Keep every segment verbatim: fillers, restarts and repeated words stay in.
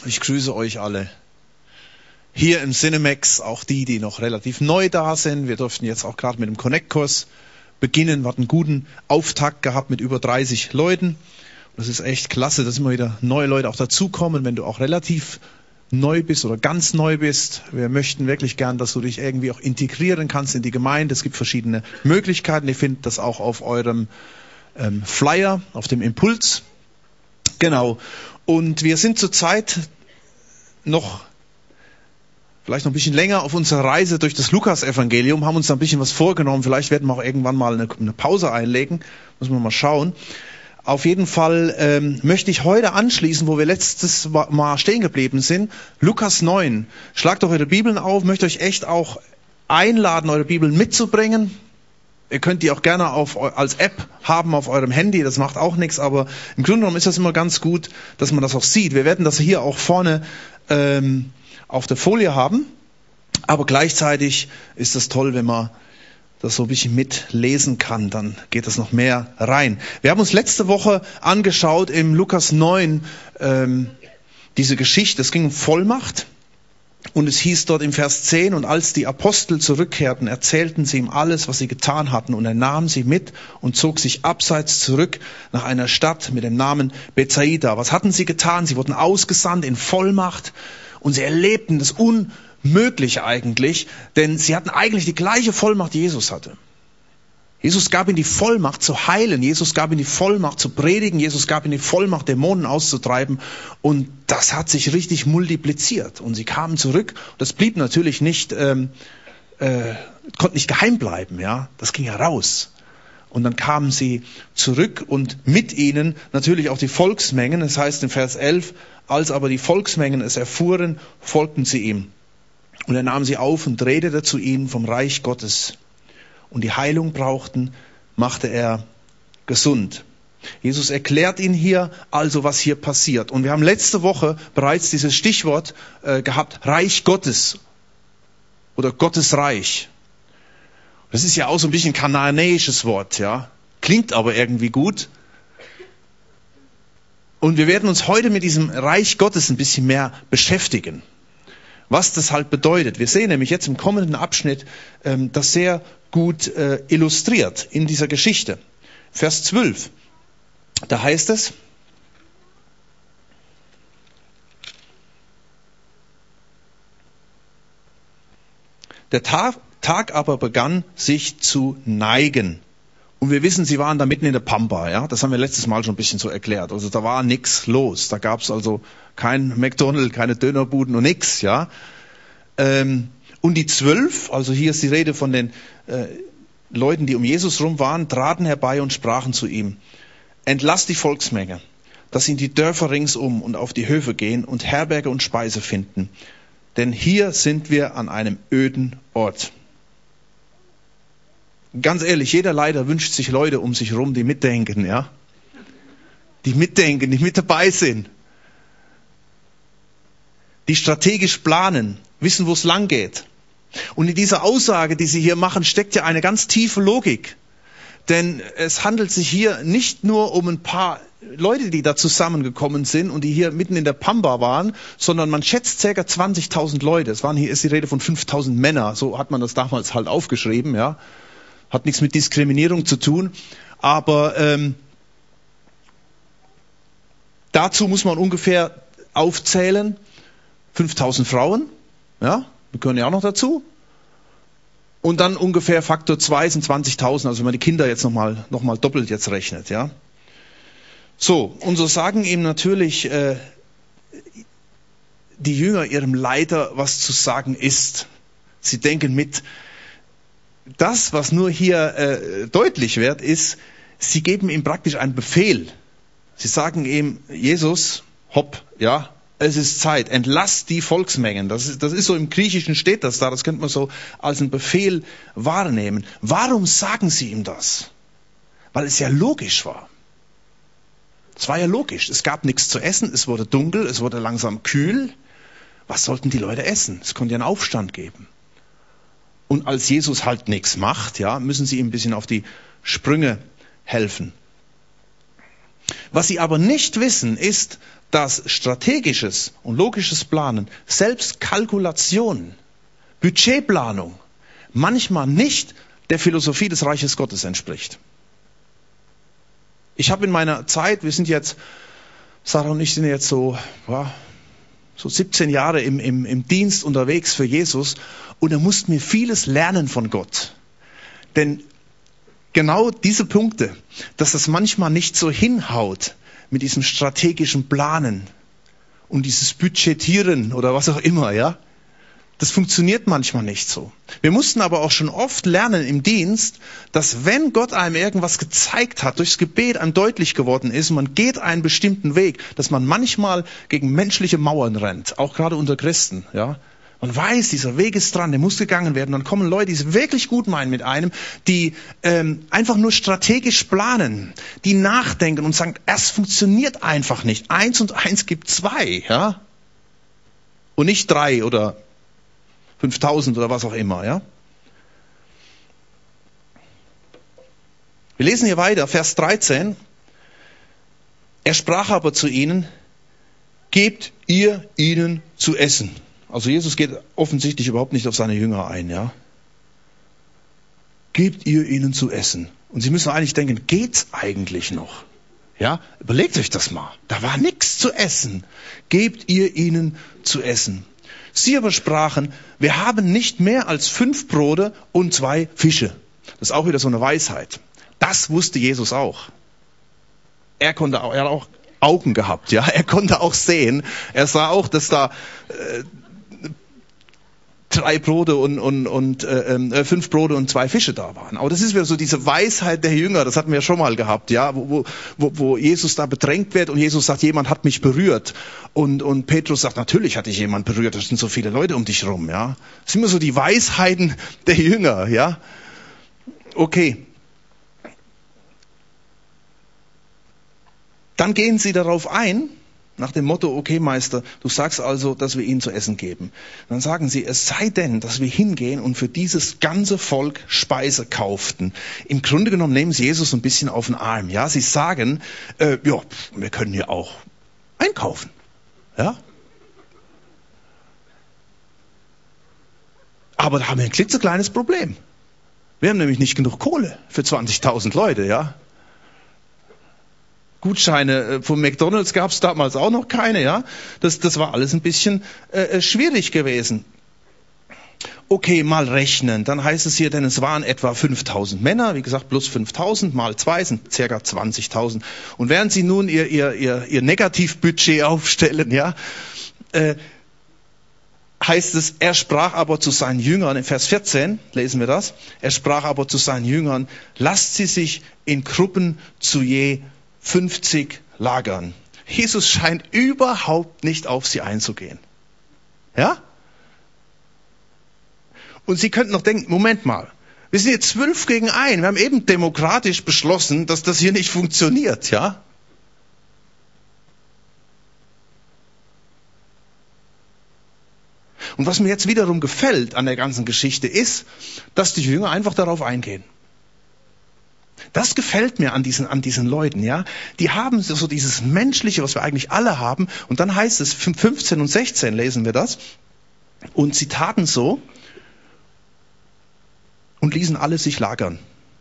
Ich grüße euch alle. Hier im Cinemax, auch die, die noch relativ neu da sind. Wir durften jetzt auch gerade mit dem Connect-Kurs beginnen. Wir hatten einen guten Auftakt gehabt mit über dreißig Leuten. Das ist echt klasse, dass immer wieder neue Leute auch dazukommen, wenn du auch relativ neu bist oder ganz neu bist. Wir möchten wirklich gern, dass du dich irgendwie auch integrieren kannst in die Gemeinde. Es gibt verschiedene Möglichkeiten. Ihr findet das auch auf eurem ähm, Flyer, auf dem Impuls. Genau. Und wir sind zurzeit noch, vielleicht noch ein bisschen länger auf unserer Reise durch das Lukas-Evangelium, haben uns da ein bisschen was vorgenommen. Vielleicht werden wir auch irgendwann mal eine, eine Pause einlegen. Müssen wir mal schauen. Auf jeden Fall ähm, möchte ich heute anschließen, wo wir letztes Mal stehen geblieben sind. Lukas neun. Schlagt doch eure Bibeln auf. Möchte euch echt auch einladen, eure Bibeln mitzubringen. Ihr könnt die auch gerne auf, als App haben auf eurem Handy, das macht auch nichts, aber im Grunde genommen ist das immer ganz gut, dass man das auch sieht. Wir werden das hier auch vorne ähm, auf der Folie haben, aber gleichzeitig ist es toll, wenn man das so ein bisschen mitlesen kann, dann geht das noch mehr rein. Wir haben uns letzte Woche angeschaut im Lukas neun ähm, diese Geschichte, es ging um Vollmacht. Und es hieß dort im Vers zehn, und als die Apostel zurückkehrten, erzählten sie ihm alles, was sie getan hatten. Und er nahm sie mit und zog sich abseits zurück nach einer Stadt mit dem Namen Bethsaida. Was hatten sie getan? Sie wurden ausgesandt in Vollmacht und sie erlebten das Unmögliche eigentlich, denn sie hatten eigentlich die gleiche Vollmacht, die Jesus hatte. Jesus gab ihnen die Vollmacht zu heilen, Jesus gab ihnen die Vollmacht zu predigen, Jesus gab ihnen die Vollmacht, Dämonen auszutreiben, und das hat sich richtig multipliziert. Und sie kamen zurück, das blieb natürlich nicht, ähm, äh, konnte nicht geheim bleiben, ja, das ging heraus. Und dann kamen sie zurück und mit ihnen natürlich auch die Volksmengen, das heißt in Vers elf, als aber die Volksmengen es erfuhren, folgten sie ihm. Und er nahm sie auf und redete zu ihnen vom Reich Gottes. Und die Heilung brauchten, machte er gesund. Jesus erklärt ihnen hier also, was hier passiert. Und wir haben letzte Woche bereits dieses Stichwort äh, gehabt, Reich Gottes oder Gottes Reich. Das ist ja auch so ein bisschen kanaanäisches Wort, ja. Klingt aber irgendwie gut. Und wir werden uns heute mit diesem Reich Gottes ein bisschen mehr beschäftigen. Was das halt bedeutet. Wir sehen nämlich jetzt im kommenden Abschnitt ähm, das sehr gut äh, illustriert in dieser Geschichte. Vers zwölf, da heißt es, der Tag, Tag aber begann sich zu neigen. Und wir wissen, sie waren da mitten in der Pampa, ja. Das haben wir letztes Mal schon ein bisschen so erklärt. Also da war nichts los. Da gab es also kein McDonald's, keine Dönerbuden und nichts, ja. Ähm, Und die zwölf, also hier ist die Rede von den äh, Leuten, die um Jesus rum waren, traten herbei und sprachen zu ihm: Entlass die Volksmenge, dass sie in die Dörfer ringsum und auf die Höfe gehen und Herberge und Speise finden. Denn hier sind wir an einem öden Ort. Ganz ehrlich, jeder Leiter wünscht sich Leute um sich rum, die mitdenken, ja? Die mitdenken, die mit dabei sind. Die strategisch planen, wissen, wo es lang geht. Und in dieser Aussage, die sie hier machen, steckt ja eine ganz tiefe Logik. Denn es handelt sich hier nicht nur um ein paar Leute, die da zusammengekommen sind und die hier mitten in der Pampa waren, sondern man schätzt ca. zwanzigtausend Leute. Es waren hier ist die Rede von fünftausend Männer. So hat man das damals halt aufgeschrieben, ja. Hat nichts mit Diskriminierung zu tun. Aber ähm, dazu muss man ungefähr aufzählen fünftausend Frauen, ja. Wir gehören ja auch noch dazu. Und dann ungefähr Faktor zwei sind zwanzigtausend, also wenn man die Kinder jetzt nochmal noch mal doppelt jetzt rechnet, ja. So, und so sagen ihm natürlich äh, die Jünger ihrem Leiter, was zu sagen ist. Sie denken mit. Das, was nur hier äh, deutlich wird, ist, sie geben ihm praktisch einen Befehl. Sie sagen ihm, Jesus, hopp, ja, es ist Zeit, entlass die Volksmengen. Das ist, das ist so im Griechischen steht das da, das könnte man so als einen Befehl wahrnehmen. Warum sagen sie ihm das? Weil es ja logisch war. Es war ja logisch. Es gab nichts zu essen, es wurde dunkel, es wurde langsam kühl. Was sollten die Leute essen? Es konnte ja einen Aufstand geben. Und als Jesus halt nichts macht, ja, müssen sie ihm ein bisschen auf die Sprünge helfen. Was sie aber nicht wissen, ist, dass strategisches und logisches Planen, selbst Kalkulation, Budgetplanung manchmal nicht der Philosophie des Reiches Gottes entspricht. Ich habe in meiner Zeit, wir sind jetzt, Sarah und ich sind jetzt so, ja, so siebzehn Jahre im, im, im Dienst unterwegs für Jesus, und er musste mir vieles lernen von Gott. Denn genau diese Punkte, dass das manchmal nicht so hinhaut mit diesem strategischen Planen und dieses Budgetieren oder was auch immer, ja, das funktioniert manchmal nicht so. Wir mussten aber auch schon oft lernen im Dienst, dass wenn Gott einem irgendwas gezeigt hat, durchs Gebet einem deutlich geworden ist, man geht einen bestimmten Weg, dass man manchmal gegen menschliche Mauern rennt, auch gerade unter Christen, ja. Man weiß, dieser Weg ist dran, der muss gegangen werden. Dann kommen Leute, die es wirklich gut meinen mit einem, die ähm, einfach nur strategisch planen, die nachdenken und sagen, es funktioniert einfach nicht. Eins und eins gibt zwei, ja, und nicht drei oder fünftausend oder was auch immer, ja. Wir lesen hier weiter, Vers dreizehn. Er sprach aber zu ihnen, gebt ihr ihnen zu essen. Also Jesus geht offensichtlich überhaupt nicht auf seine Jünger ein, ja. Gebt ihr ihnen zu essen. Und sie müssen eigentlich denken, geht's eigentlich noch? Ja, überlegt euch das mal. Da war nichts zu essen. Gebt ihr ihnen zu essen. Sie aber sprachen, wir haben nicht mehr als fünf Brote und zwei Fische. Das ist auch wieder so eine Weisheit. Das wusste Jesus auch. Er konnte auch, er hat auch Augen gehabt, ja. Er konnte auch sehen. Er sah auch, dass da äh, drei Brote und, und, und äh, fünf Brote und zwei Fische da waren. Aber das ist wieder so diese Weisheit der Jünger, das hatten wir schon mal gehabt, ja, wo, wo, wo Jesus da bedrängt wird und Jesus sagt, jemand hat mich berührt. Und, und Petrus sagt, natürlich hat dich jemand berührt, es sind so viele Leute um dich rum, ja. Das sind immer so die Weisheiten der Jünger, ja. Okay. Dann gehen sie darauf ein, nach dem Motto, okay Meister, du sagst also, dass wir ihnen zu essen geben. Dann sagen sie, es sei denn, dass wir hingehen und für dieses ganze Volk Speise kauften. Im Grunde genommen nehmen sie Jesus ein bisschen auf den Arm. Ja, sie sagen, äh, ja, wir können ja auch einkaufen. Ja. Aber da haben wir ein klitzekleines Problem. Wir haben nämlich nicht genug Kohle für zwanzigtausend Leute, ja. Gutscheine von McDonald's gab es damals auch noch keine, ja. Das, das war alles ein bisschen äh, schwierig gewesen. Okay, mal rechnen. Dann heißt es hier, denn es waren etwa fünftausend Männer, wie gesagt, plus fünftausend mal zwei sind circa zwanzigtausend. Und während sie nun ihr, ihr, ihr, ihr Negativbudget aufstellen, ja, äh, heißt es, er sprach aber zu seinen Jüngern, in Vers vierzehn lesen wir das, er sprach aber zu seinen Jüngern, lasst sie sich in Gruppen zu je fünfzig lagern. Jesus scheint überhaupt nicht auf sie einzugehen. Ja? Und sie könnten noch denken, Moment mal, wir sind jetzt zwölf gegen ein, wir haben eben demokratisch beschlossen, dass das hier nicht funktioniert, ja? Und was mir jetzt wiederum gefällt an der ganzen Geschichte ist, dass die Jünger einfach darauf eingehen. Das gefällt mir an diesen, an diesen Leuten, ja. Die haben so dieses Menschliche, was wir eigentlich alle haben. Und dann heißt es, fünfzehn und sechzehn lesen wir das. Und sie taten so und ließen alle sich lagern.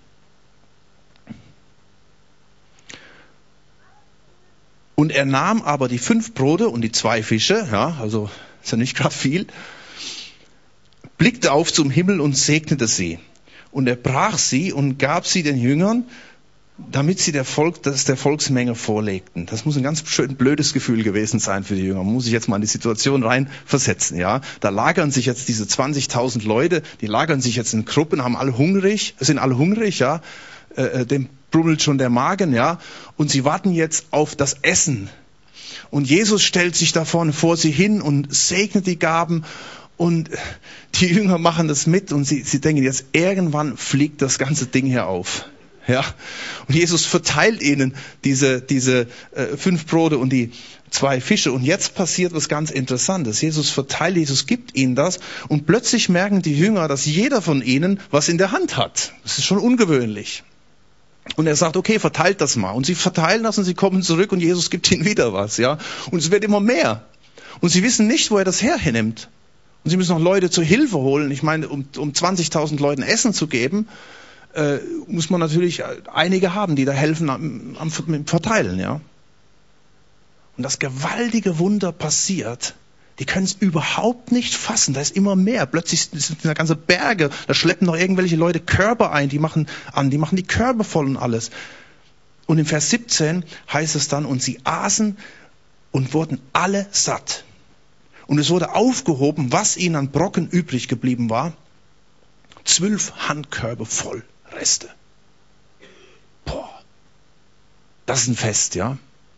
Und er nahm aber die fünf Brote und die zwei Fische, ja, also ist ja nicht gerade viel, blickte auf zum Himmel und segnete sie. Und er brach sie und gab sie den Jüngern, damit sie der Volk, das der Volksmenge vorlegten. Das muss ein ganz schön blödes Gefühl gewesen sein für die Jünger. Man muss sich jetzt mal in die Situation rein versetzen, ja. Da lagern sich jetzt diese zwanzigtausend Leute, die lagern sich jetzt in Gruppen, haben alle hungrig, sind alle hungrig, ja. Äh, dem brummelt schon der Magen, ja. Und sie warten jetzt auf das Essen. Und Jesus stellt sich da vorne vor sie hin und segnet die Gaben. Und die Jünger machen das mit und sie, sie denken, jetzt irgendwann fliegt das ganze Ding hier auf. Ja. Und Jesus verteilt ihnen diese, diese äh, fünf Brote und die zwei Fische. Und jetzt passiert was ganz Interessantes. Jesus verteilt, Jesus gibt ihnen das. Und plötzlich merken die Jünger, dass jeder von ihnen was in der Hand hat. Das ist schon ungewöhnlich. Und er sagt, okay, verteilt das mal. Und sie verteilen das und sie kommen zurück und Jesus gibt ihnen wieder was, ja. Und es wird immer mehr. Und sie wissen nicht, wo er das hernimmt. Und sie müssen noch Leute zur Hilfe holen. Ich meine, um, um zwanzigtausend Leuten Essen zu geben, äh, muss man natürlich einige haben, die da helfen am, am Verteilen, ja. Und das gewaltige Wunder passiert. Die können es überhaupt nicht fassen. Da ist immer mehr. Plötzlich sind da ganze Berge. Da schleppen noch irgendwelche Leute Körbe ein. Die machen an, die machen die Körbe voll und alles. Und im Vers siebzehn heißt es dann, und sie aßen und wurden alle satt. Und es wurde aufgehoben, was ihnen an Brocken übrig geblieben war. Zwölf Handkörbe voll Reste. Boah. Das ist ein Fest, ja.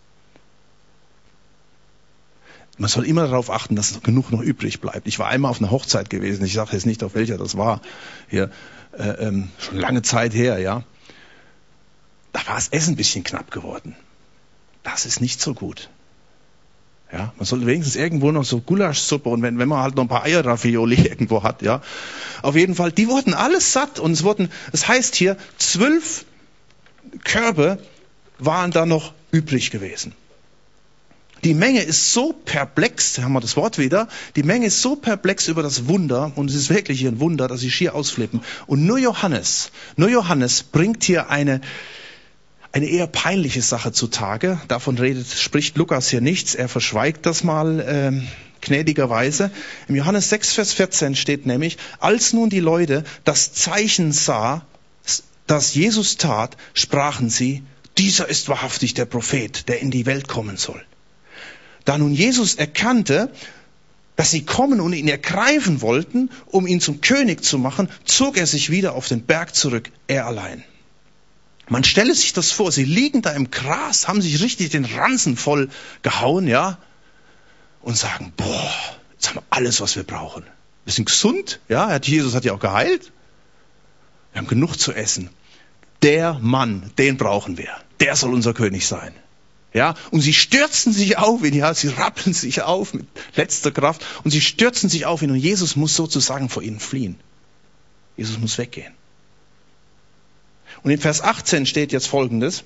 Man soll immer darauf achten, dass genug noch übrig bleibt. Ich war einmal auf einer Hochzeit gewesen. Ich sage jetzt nicht, auf welcher das war. Hier, äh, ähm, schon lange Zeit her, ja. Da war das Essen ein bisschen knapp geworden. Das ist nicht so gut. Ja, man sollte wenigstens irgendwo noch so Gulaschsuppe und wenn, wenn man halt noch ein paar Eierravioli irgendwo hat, ja. Auf jeden Fall, die wurden alles satt und es wurden, es heißt hier, zwölf Körbe waren da noch übrig gewesen. Die Menge ist so perplex, haben wir das Wort wieder, die Menge ist so perplex über das Wunder, und es ist wirklich hier ein Wunder, dass sie schier ausflippen. Und nur Johannes, nur Johannes bringt hier eine, eine eher peinliche Sache zutage. Davon redet, spricht Lukas hier nichts, er verschweigt das mal ähm, gnädigerweise. Im Johannes sechs, Vers vierzehn steht nämlich, als nun die Leute das Zeichen sah, das Jesus tat, sprachen sie, dieser ist wahrhaftig der Prophet, der in die Welt kommen soll. Da nun Jesus erkannte, dass sie kommen und ihn ergreifen wollten, um ihn zum König zu machen, zog er sich wieder auf den Berg zurück, er allein. Man stelle sich das vor, sie liegen da im Gras, haben sich richtig den Ransen voll gehauen, ja, und sagen, boah, jetzt haben wir alles, was wir brauchen. Wir sind gesund, ja, Jesus hat ja auch geheilt. Wir haben genug zu essen. Der Mann, den brauchen wir. Der soll unser König sein. Ja, und sie stürzen sich auf ihn, ja, sie rappeln sich auf mit letzter Kraft und sie stürzen sich auf ihn und Jesus muss sozusagen vor ihnen fliehen. Jesus muss weggehen. Und in Vers achtzehn steht jetzt Folgendes.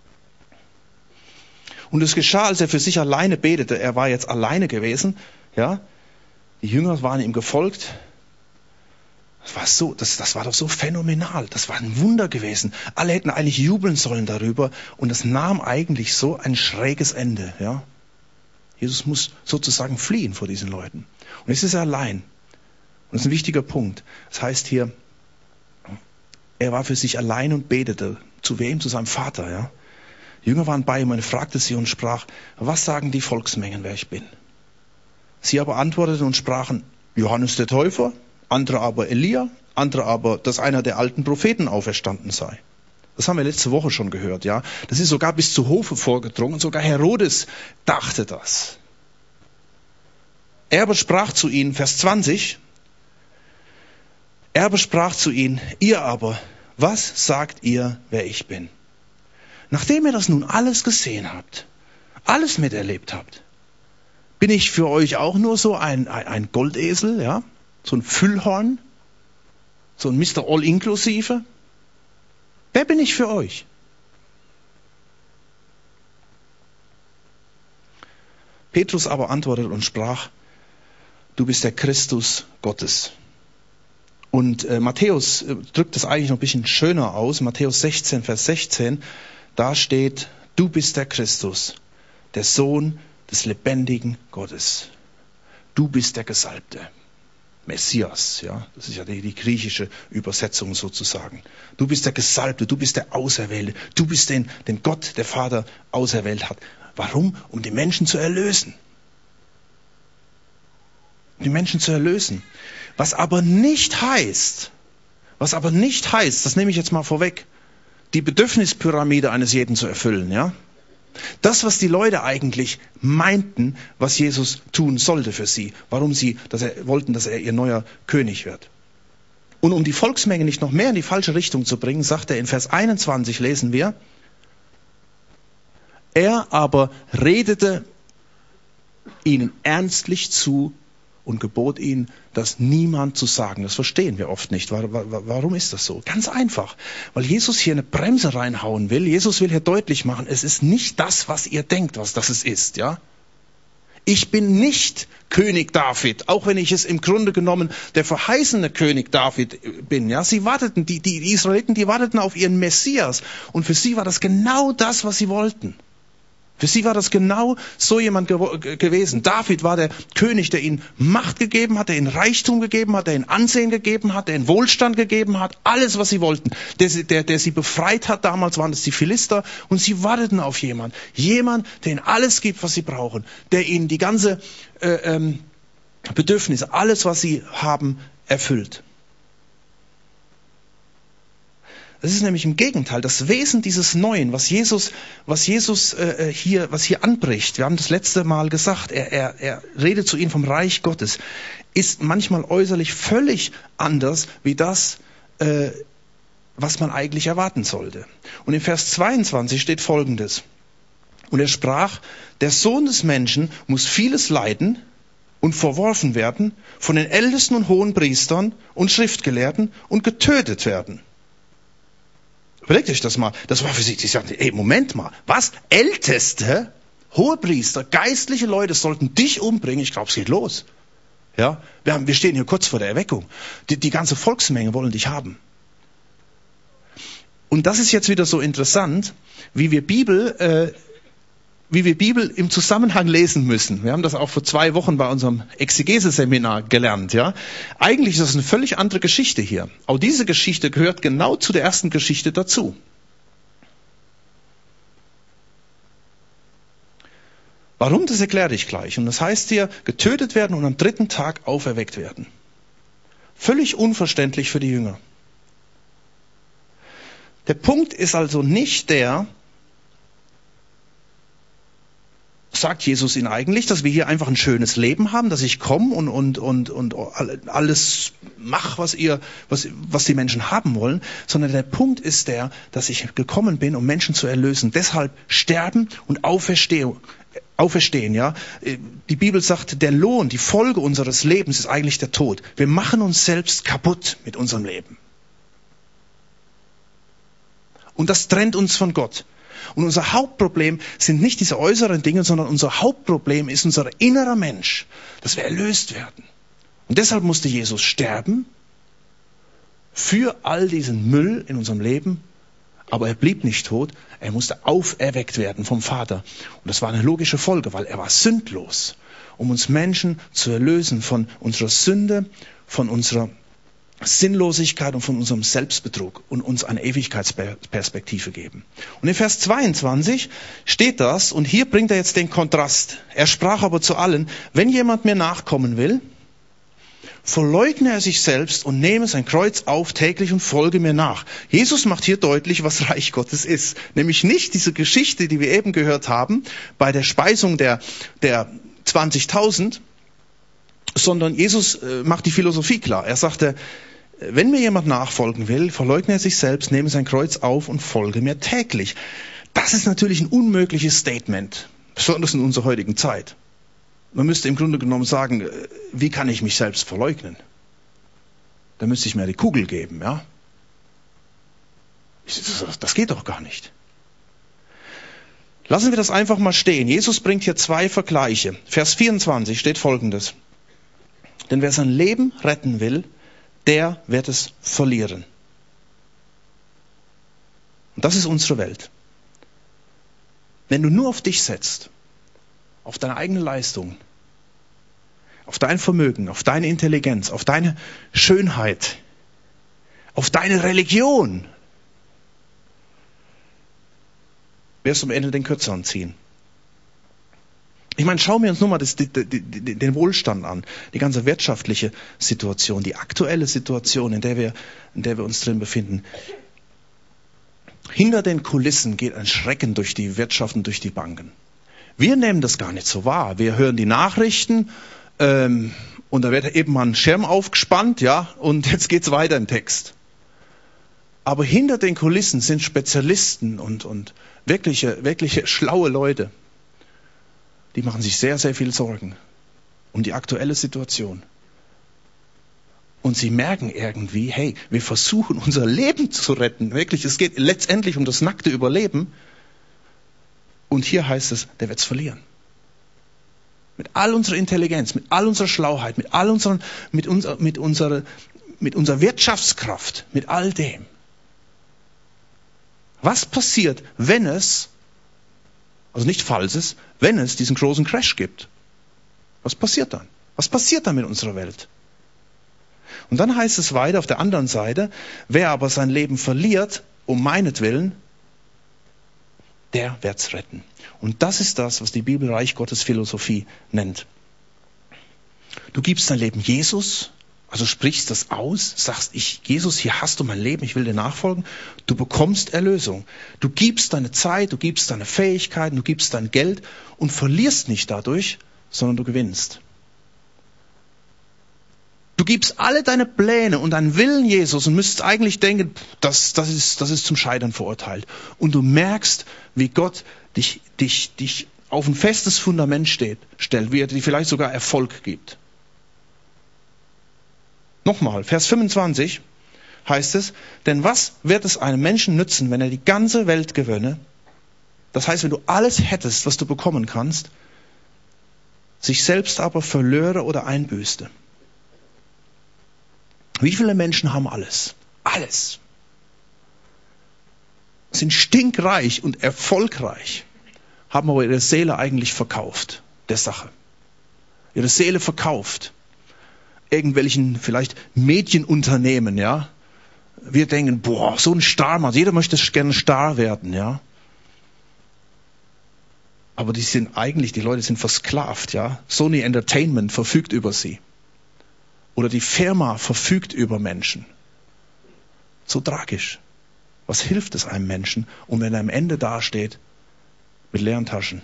Und es geschah, als er für sich alleine betete, er war jetzt alleine gewesen, ja, die Jünger waren ihm gefolgt. Das war so, das, das war doch so phänomenal. Das war ein Wunder gewesen. Alle hätten eigentlich jubeln sollen darüber. Und das nahm eigentlich so ein schräges Ende, ja. Jesus muss sozusagen fliehen vor diesen Leuten. Und jetzt ist er allein. Und das ist ein wichtiger Punkt. Das heißt hier, er war für sich allein und betete. Zu wem? Zu seinem Vater, ja. Die Jünger waren bei ihm und er fragte sie und sprach, was sagen die Volksmengen, wer ich bin? Sie aber antworteten und sprachen, Johannes der Täufer, andere aber Elia, andere aber, dass einer der alten Propheten auferstanden sei. Das haben wir letzte Woche schon gehört, ja. Das ist sogar bis zu Hofe vorgedrungen, sogar Herodes dachte das. Er aber sprach zu ihnen, Vers zwanzig, er aber sprach zu ihnen, ihr aber, was sagt ihr, wer ich bin? Nachdem ihr das nun alles gesehen habt, alles miterlebt habt, bin ich für euch auch nur so ein, ein, ein Goldesel, ja? So ein Füllhorn, so ein Mister All-Inklusive. Wer bin ich für euch? Petrus aber antwortete und sprach, du bist der Christus Gottes. Und äh, Matthäus äh, drückt das eigentlich noch ein bisschen schöner aus. Matthäus sechzehn, Vers sechzehn, da steht, du bist der Christus, der Sohn des lebendigen Gottes. Du bist der Gesalbte. Messias, ja, das ist ja die, die griechische Übersetzung sozusagen. Du bist der Gesalbte, du bist der Auserwählte, du bist den, den Gott, der Vater auserwählt hat. Warum? Um die Menschen zu erlösen. Um die Menschen zu erlösen. Was aber nicht heißt, was aber nicht heißt, das nehme ich jetzt mal vorweg, die Bedürfnispyramide eines jeden zu erfüllen, ja. Das, was die Leute eigentlich meinten, was Jesus tun sollte für sie, warum sie dass er, wollten, dass er ihr neuer König wird. Und um die Volksmenge nicht noch mehr in die falsche Richtung zu bringen, sagt er in Vers einundzwanzig, lesen wir, er aber redete ihnen ernstlich zu und gebot ihnen, das niemand zu sagen. Das verstehen wir oft nicht. Warum ist das so? Ganz einfach, weil Jesus hier eine Bremse reinhauen will. Jesus will hier deutlich machen, es ist nicht das, was ihr denkt, was das es ist, ja? Ich bin nicht König David, auch wenn ich es im Grunde genommen der verheißene König David bin. Ja, sie warteten, die, die Israeliten, die warteten auf ihren Messias. Und für sie war das genau das, was sie wollten. Für sie war das genau so jemand ge- gewesen. David war der König, der ihnen Macht gegeben hat, der ihnen Reichtum gegeben hat, der ihnen Ansehen gegeben hat, der ihnen Wohlstand gegeben hat. Alles, was sie wollten. Der, der, der sie befreit hat, damals waren es die Philister. Und sie warteten auf jemand. Jemand, der ihnen alles gibt, was sie brauchen. Der ihnen die ganze äh, ähm, Bedürfnisse, alles, was sie haben, erfüllt. Das ist nämlich im Gegenteil, das Wesen dieses Neuen, was Jesus, was Jesus äh, hier, was hier anbricht. Wir haben das letzte Mal gesagt, er, er, er redet zu ihnen vom Reich Gottes, ist manchmal äußerlich völlig anders wie das, äh, was man eigentlich erwarten sollte. Und in Vers zweiundzwanzig steht Folgendes: Und er sprach: Der Sohn des Menschen muss vieles leiden und verworfen werden von den Ältesten und Hohenpriestern und Schriftgelehrten und getötet werden. Überlegt euch das mal. Das war für sie, die sagten, ey, Moment mal, was? Älteste, Hohepriester, geistliche Leute sollten dich umbringen? Ich glaube, es geht los. Ja, wir, haben, wir stehen hier kurz vor der Erweckung. Die, die ganze Volksmenge wollen dich haben. Und das ist jetzt wieder so interessant, wie wir Bibel, äh, wie wir Bibel im Zusammenhang lesen müssen. Wir haben das auch vor zwei Wochen bei unserem Exegese-Seminar gelernt. Ja, eigentlich ist das eine völlig andere Geschichte hier. Auch diese Geschichte gehört genau zu der ersten Geschichte dazu. Warum, das erkläre ich gleich. Und das heißt hier, getötet werden und am dritten Tag auferweckt werden. Völlig unverständlich für die Jünger. Der Punkt ist also nicht der, sagt Jesus ihnen eigentlich, dass wir hier einfach ein schönes Leben haben, dass ich komme und, und, und, und alles mache, was ihr, was, was die Menschen haben wollen, sondern der Punkt ist der, dass ich gekommen bin, um Menschen zu erlösen. Deshalb sterben und auferstehen, auferstehen, ja. Die Bibel sagt, der Lohn, die Folge unseres Lebens ist eigentlich der Tod. Wir machen uns selbst kaputt mit unserem Leben. Und das trennt uns von Gott. Und unser Hauptproblem sind nicht diese äußeren Dinge, sondern unser Hauptproblem ist unser innerer Mensch, dass wir erlöst werden. Und deshalb musste Jesus sterben für all diesen Müll in unserem Leben, aber er blieb nicht tot, er musste auferweckt werden vom Vater. Und das war eine logische Folge, weil er war sündlos, um uns Menschen zu erlösen von unserer Sünde, von unserer Sinnlosigkeit und von unserem Selbstbetrug und uns eine Ewigkeitsperspektive geben. Und in Vers zweiundzwanzig steht das, und hier bringt er jetzt den Kontrast. Er sprach aber zu allen: Wenn jemand mir nachkommen will, verleugne er sich selbst und nehme sein Kreuz auf täglich und folge mir nach. Jesus macht hier deutlich, was Reich Gottes ist. Nämlich nicht diese Geschichte, die wir eben gehört haben, bei der Speisung der, der zwanzigtausend, sondern Jesus äh, macht die Philosophie klar. Er sagte, wenn mir jemand nachfolgen will, verleugne er sich selbst, nehme sein Kreuz auf und folge mir täglich. Das ist natürlich ein unmögliches Statement, besonders in unserer heutigen Zeit. Man müsste im Grunde genommen sagen, wie kann ich mich selbst verleugnen? Da müsste ich mir die Kugel geben, ja? Das geht doch gar nicht. Lassen wir das einfach mal stehen. Jesus bringt hier zwei Vergleiche. Vers vierundzwanzig steht Folgendes: Denn wer sein Leben retten will, der wird es verlieren. Und das ist unsere Welt. Wenn du nur auf dich setzt, auf deine eigene Leistung, auf dein Vermögen, auf deine Intelligenz, auf deine Schönheit, auf deine Religion, wirst du am Ende den Kürzeren ziehen. Ich meine, schauen wir uns nur mal das, die, die, die, den Wohlstand an, die ganze wirtschaftliche Situation, die aktuelle Situation, in der wir, in der wir uns drin befinden. Hinter den Kulissen geht ein Schrecken durch die Wirtschaft und durch die Banken. Wir nehmen das gar nicht so wahr. Wir hören die Nachrichten ähm, und da wird eben mal ein Schirm aufgespannt, ja, und jetzt geht's weiter im Text. Aber hinter den Kulissen sind Spezialisten und, und wirkliche, wirkliche schlaue Leute. Die machen sich sehr, sehr viel Sorgen. um die aktuelle Situation. Und sie merken irgendwie, hey, wir versuchen unser Leben zu retten. Wirklich, es geht letztendlich um das nackte Überleben. Und hier heißt es, der wird es verlieren. Mit all unserer Intelligenz, mit all unserer Schlauheit, mit all unseren, mit unserer, mit unserer, mit unserer Wirtschaftskraft, mit all dem. Was passiert, wenn es, also nicht falls es, wenn es diesen großen Crash gibt? Was passiert dann? Was passiert dann mit unserer Welt? Und dann heißt es weiter auf der anderen Seite, wer aber sein Leben verliert, um meinetwillen, der wird's retten. Und das ist das, was die Bibel Reich Gottes Philosophie nennt. Du gibst dein Leben Jesus, also sprichst das aus, sagst, ich, Jesus, hier hast du mein Leben, ich will dir nachfolgen. Du bekommst Erlösung. Du gibst deine Zeit, du gibst deine Fähigkeiten, du gibst dein Geld und verlierst nicht dadurch, sondern du gewinnst. Du gibst alle deine Pläne und deinen Willen Jesus und müsstest eigentlich denken, das, das, ist, das ist zum Scheitern verurteilt. Und du merkst, wie Gott dich, dich, dich auf ein festes Fundament steht, stellt, wie er dir vielleicht sogar Erfolg gibt. Nochmal, Vers fünfundzwanzig heißt es, denn was wird es einem Menschen nützen, wenn er die ganze Welt gewönne? Das heißt, wenn du alles hättest, was du bekommen kannst, sich selbst aber verlöre oder einbüßte. Wie viele Menschen haben alles? Alles. Sind stinkreich und erfolgreich, haben aber ihre Seele eigentlich verkauft, der Sache. Ihre Seele verkauft. Irgendwelchen vielleicht Medienunternehmen, ja. Wir denken, boah, so ein Starmann, jeder möchte gerne Star werden, ja. Aber die sind eigentlich, die Leute sind versklavt, ja. Sony Entertainment verfügt über sie. Oder die Firma verfügt über Menschen. So tragisch. Was hilft es einem Menschen, und wenn er am Ende dasteht mit leeren Taschen?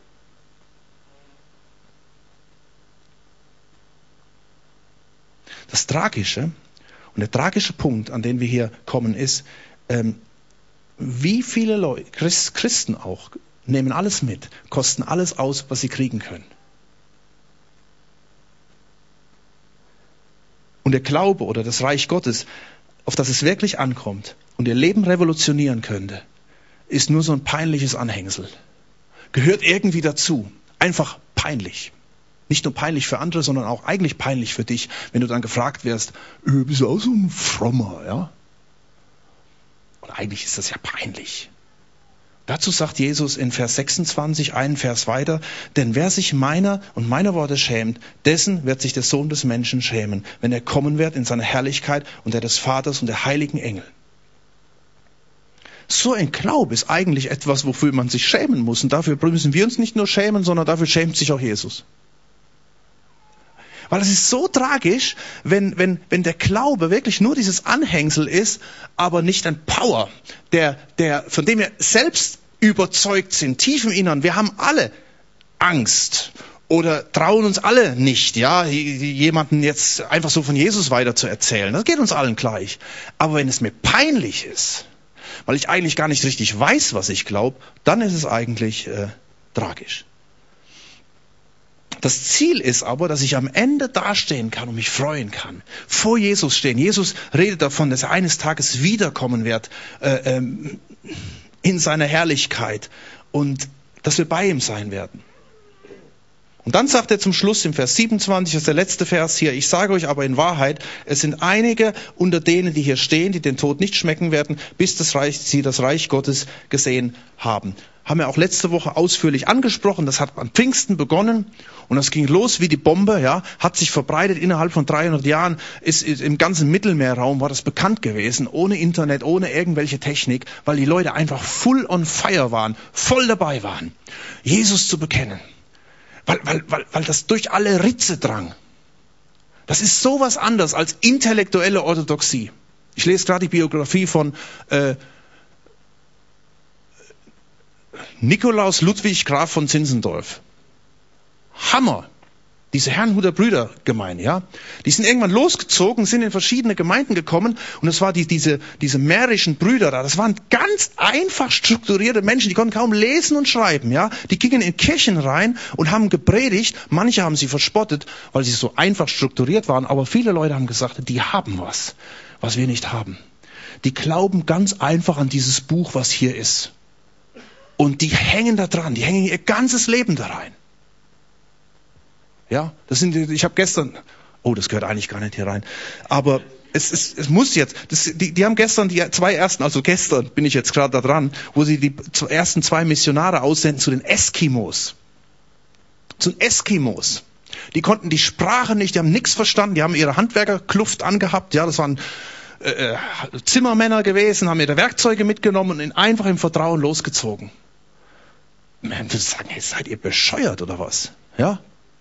Das Tragische und der tragische Punkt, an den wir hier kommen, ist, ähm, wie viele Leute, Christ, Christen auch, nehmen alles mit, kosten alles aus, was sie kriegen können. Und der Glaube oder das Reich Gottes, auf das es wirklich ankommt und ihr Leben revolutionieren könnte, ist nur so ein peinliches Anhängsel. Gehört irgendwie dazu. Einfach peinlich. Nicht nur peinlich für andere, sondern auch eigentlich peinlich für dich, wenn du dann gefragt wirst, äh, bist du auch so ein Frommer, ja? Und eigentlich ist das ja peinlich. Dazu sagt Jesus in Vers sechsundzwanzig, einen Vers weiter, denn wer sich meiner und meiner Worte schämt, dessen wird sich der Sohn des Menschen schämen, wenn er kommen wird in seiner Herrlichkeit und der des Vaters und der heiligen Engel. So ein Glaube ist eigentlich etwas, wofür man sich schämen muss. Und dafür müssen wir uns nicht nur schämen, sondern dafür schämt sich auch Jesus. Weil es ist so tragisch, wenn, wenn, wenn der Glaube wirklich nur dieses Anhängsel ist, aber nicht ein Power, der, der, von dem wir selbst überzeugt sind, tief im Innern. Wir haben alle Angst oder trauen uns alle nicht, ja, jemanden jetzt einfach so von Jesus weiter zu erzählen. Das geht uns allen gleich. Aber wenn es mir peinlich ist, weil ich eigentlich gar nicht richtig weiß, was ich glaube, dann ist es eigentlich äh, tragisch. Das Ziel ist aber, dass ich am Ende dastehen kann und mich freuen kann. Vor Jesus stehen. Jesus redet davon, dass er eines Tages wiederkommen wird äh, ähm, in seiner Herrlichkeit und dass wir bei ihm sein werden. Und dann sagt er zum Schluss im Vers siebenundzwanzig, das ist der letzte Vers hier, ich sage euch aber in Wahrheit, es sind einige unter denen, die hier stehen, die den Tod nicht schmecken werden, bis das Reich, sie das Reich Gottes gesehen haben. Haben wir auch letzte Woche ausführlich angesprochen, das hat an Pfingsten begonnen und das ging los wie die Bombe, ja, hat sich verbreitet innerhalb von dreihundert Jahren, ist, ist im ganzen Mittelmeerraum war das bekannt gewesen, ohne Internet, ohne irgendwelche Technik, weil die Leute einfach full on fire waren, voll dabei waren, Jesus zu bekennen. Weil, weil, weil, weil das durch alle Ritze drang. Das ist sowas anderes als intellektuelle Orthodoxie. Ich lese gerade die Biografie von äh, Nikolaus Ludwig Graf von Zinzendorf. Hammer. Diese Herrnhuter Brüdergemeinde, ja. Die sind irgendwann losgezogen, sind in verschiedene Gemeinden gekommen und es war die, diese, diese mährischen Brüder da. Das waren ganz einfach strukturierte Menschen, die konnten kaum lesen und schreiben, ja. Die gingen in Kirchen rein und haben gepredigt. Manche haben sie verspottet, weil sie so einfach strukturiert waren, aber viele Leute haben gesagt, die haben was, was wir nicht haben. Die glauben ganz einfach an dieses Buch, was hier ist. Und die hängen da dran, die hängen ihr ganzes Leben da rein. Ja, das sind, ich habe gestern, oh, das gehört eigentlich gar nicht hier rein, aber es, es, es muss jetzt, das, die, die haben gestern die zwei ersten, also gestern bin ich jetzt gerade da dran, wo sie die ersten zwei Missionare aussenden zu den Eskimos. Zu den Eskimos. Die konnten die Sprache nicht, die haben nichts verstanden, die haben ihre Handwerkerkluft angehabt, ja, das waren äh, Zimmermänner gewesen, haben ihre Werkzeuge mitgenommen und einfach im Vertrauen losgezogen. Man würde sagen, hey, seid ihr bescheuert oder was? Ja?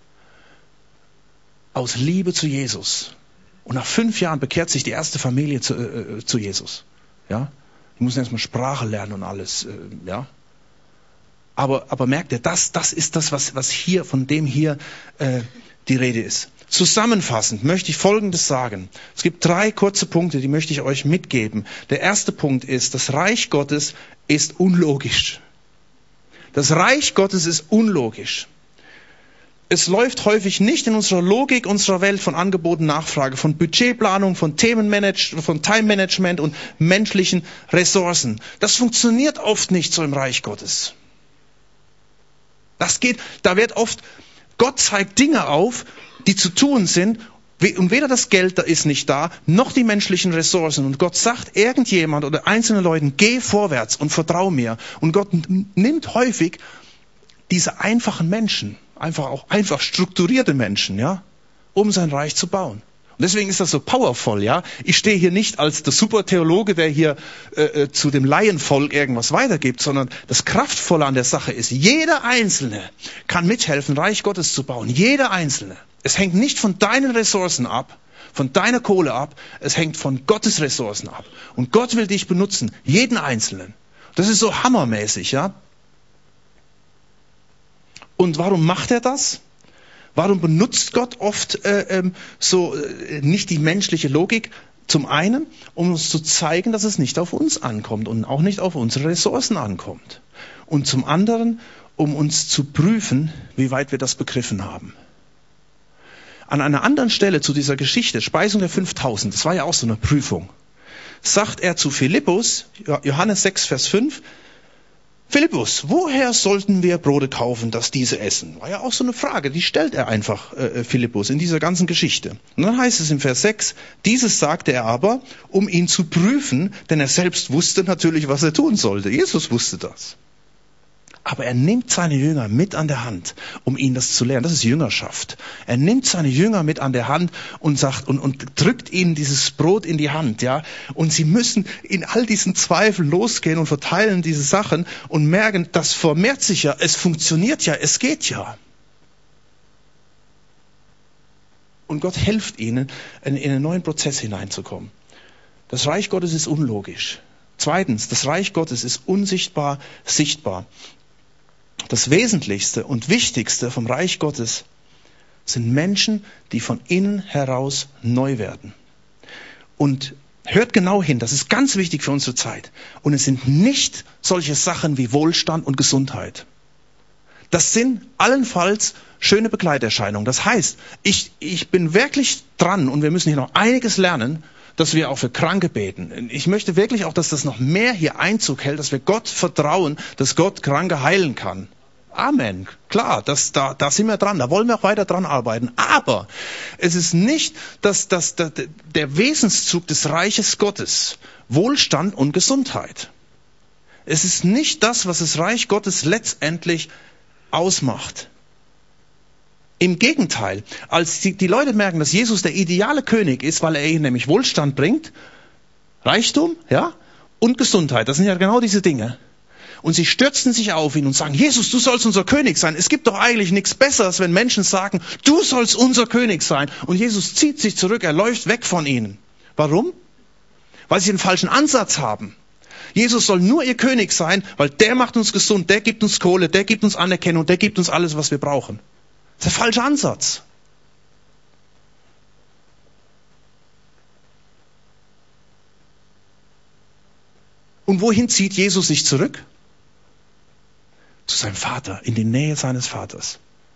Aus Liebe zu Jesus. Und nach fünf Jahren bekehrt sich die erste Familie zu, äh, zu Jesus. Ja? Die müssen erstmal Sprache lernen und alles. Äh, ja? Aber, aber merkt ihr, das, das ist das, was, was hier, von dem hier äh, die Rede ist. Zusammenfassend möchte ich Folgendes sagen. Es gibt drei kurze Punkte, die möchte ich euch mitgeben. Der erste Punkt ist, das Reich Gottes ist unlogisch. Das Reich Gottes ist unlogisch. Es läuft häufig nicht in unserer Logik unserer Welt von Angebot und Nachfrage, von Budgetplanung, von Themenmanagement, von Time-Management und menschlichen Ressourcen. Das funktioniert oft nicht so im Reich Gottes. Das geht, da wird oft, Gott zeigt Dinge auf, die zu tun sind, und weder das Geld da ist nicht da, noch die menschlichen Ressourcen. Und Gott sagt irgendjemand oder einzelnen Leuten, geh vorwärts und vertrau mir. Und Gott nimmt häufig diese einfachen Menschen, einfach auch einfach strukturierte Menschen, ja, um sein Reich zu bauen. Und deswegen ist das so powerful, ja. Ich stehe hier nicht als der Supertheologe, der hier äh, zu dem Laienvolk irgendwas weitergibt, sondern das Kraftvolle an der Sache ist, jeder Einzelne kann mithelfen, Reich Gottes zu bauen. Jeder Einzelne. Es hängt nicht von deinen Ressourcen ab, von deiner Kohle ab, es hängt von Gottes Ressourcen ab. Und Gott will dich benutzen, jeden Einzelnen. Das ist so hammermäßig, ja. Und warum macht er das? Warum benutzt Gott oft äh, ähm, so äh, nicht die menschliche Logik? Zum einen, um uns zu zeigen, dass es nicht auf uns ankommt und auch nicht auf unsere Ressourcen ankommt. Und zum anderen, um uns zu prüfen, wie weit wir das begriffen haben. An einer anderen Stelle zu dieser Geschichte, Speisung der fünftausend, das war ja auch so eine Prüfung, sagt er zu Philippus, Johannes sechs, Vers fünf, Philippus, woher sollten wir Brote kaufen, dass diese essen? War ja auch so eine Frage, die stellt er einfach, äh, Philippus, in dieser ganzen Geschichte. Und dann heißt es im Vers sechs, dieses sagte er aber, um ihn zu prüfen, denn er selbst wusste natürlich, was er tun sollte. Jesus wusste das. Aber er nimmt seine Jünger mit an der Hand, um ihnen das zu lernen. Das ist Jüngerschaft. Er nimmt seine Jünger mit an der Hand und sagt und, und drückt ihnen dieses Brot in die Hand, ja. Und sie müssen in all diesen Zweifeln losgehen und verteilen diese Sachen und merken, das vermehrt sich ja, es funktioniert ja, es geht ja. Und Gott hilft ihnen, in, in einen neuen Prozess hineinzukommen. Das Reich Gottes ist unlogisch. Zweitens, das Reich Gottes ist unsichtbar sichtbar. Das Wesentlichste und Wichtigste vom Reich Gottes sind Menschen, die von innen heraus neu werden. Und hört genau hin, das ist ganz wichtig für unsere Zeit. Und es sind nicht solche Sachen wie Wohlstand und Gesundheit. Das sind allenfalls schöne Begleiterscheinungen. Das heißt, ich, ich bin wirklich dran und wir müssen hier noch einiges lernen, dass wir auch für Kranke beten. Ich möchte wirklich auch, dass das noch mehr hier Einzug hält, dass wir Gott vertrauen, dass Gott Kranke heilen kann. Amen. Klar, das, da, da sind wir dran, da wollen wir auch weiter dran arbeiten. Aber es ist nicht das, das, das, der Wesenszug des Reiches Gottes, Wohlstand und Gesundheit. Es ist nicht das, was das Reich Gottes letztendlich ausmacht. Im Gegenteil, als die, die Leute merken, dass Jesus der ideale König ist, weil er ihnen nämlich Wohlstand bringt, Reichtum, ja, und Gesundheit, das sind ja genau diese Dinge. Und sie stürzen sich auf ihn und sagen, Jesus, du sollst unser König sein. Es gibt doch eigentlich nichts Besseres, wenn Menschen sagen, du sollst unser König sein. Und Jesus zieht sich zurück, er läuft weg von ihnen. Warum? Weil sie den falschen Ansatz haben. Jesus soll nur ihr König sein, weil der macht uns gesund, der gibt uns Kohle, der gibt uns Anerkennung, der gibt uns alles, was wir brauchen. Das ist der falsche Ansatz. Und wohin zieht Jesus sich zurück? Zu seinem Vater, in die Nähe seines Vaters.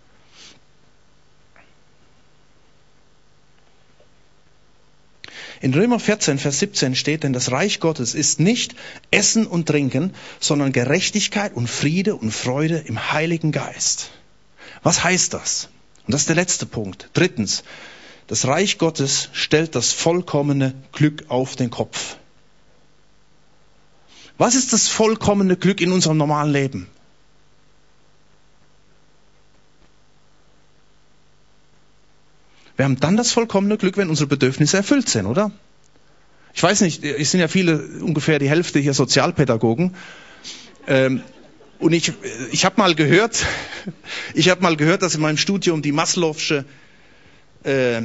In Römer vierzehn, Vers siebzehn steht, denn das Reich Gottes ist nicht Essen und Trinken, sondern Gerechtigkeit und Friede und Freude im Heiligen Geist. Was heißt das? Und das ist der letzte Punkt. Drittens, das Reich Gottes stellt das vollkommene Glück auf den Kopf. Was ist das vollkommene Glück in unserem normalen Leben? Wir haben dann das vollkommene Glück, wenn unsere Bedürfnisse erfüllt sind, oder? Ich weiß nicht, es sind ja viele, ungefähr die Hälfte hier Sozialpädagogen. Ähm, und ich, ich habe mal gehört, ich habe mal gehört, dass in meinem Studium die Maslow'sche, äh,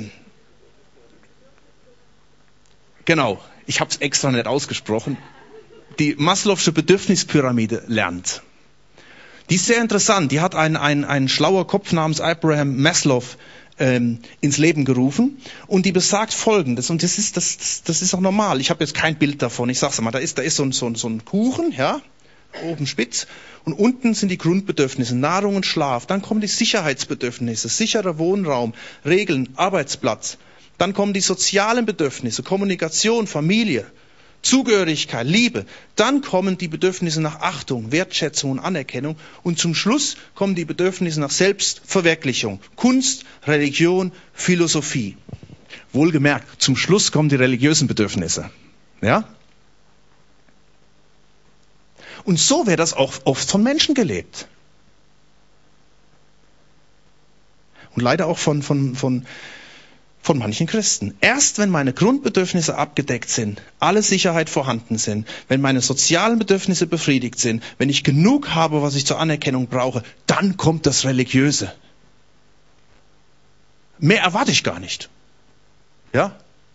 genau, ich habe es extra nicht ausgesprochen, die Maslow'sche Bedürfnispyramide lernt. Die ist sehr interessant. Die hat ein, ein, ein schlauer Kopf namens Abraham Maslow ähm, ins Leben gerufen. Und die besagt Folgendes. Und das ist, das, das, das ist auch normal. Ich habe jetzt kein Bild davon. Ich sag's mal, da ist, da ist so ein, so ein, so ein Kuchen, ja, oben spitz. Und unten sind die Grundbedürfnisse, Nahrung und Schlaf. Dann kommen die Sicherheitsbedürfnisse, sicherer Wohnraum, Regeln, Arbeitsplatz. Dann kommen die sozialen Bedürfnisse, Kommunikation, Familie, Zugehörigkeit, Liebe. Dann kommen die Bedürfnisse nach Achtung, Wertschätzung und Anerkennung. Und zum Schluss kommen die Bedürfnisse nach Selbstverwirklichung, Kunst, Religion, Philosophie. Wohlgemerkt, zum Schluss kommen die religiösen Bedürfnisse. Ja? Und so wird das auch oft von Menschen gelebt. Und leider auch von, von, von, von manchen Christen. Erst wenn meine Grundbedürfnisse abgedeckt sind, alle Sicherheit vorhanden sind, wenn meine sozialen Bedürfnisse befriedigt sind, wenn ich genug habe, was ich zur Anerkennung brauche, dann kommt das Religiöse. Mehr erwarte ich gar nicht. Ja?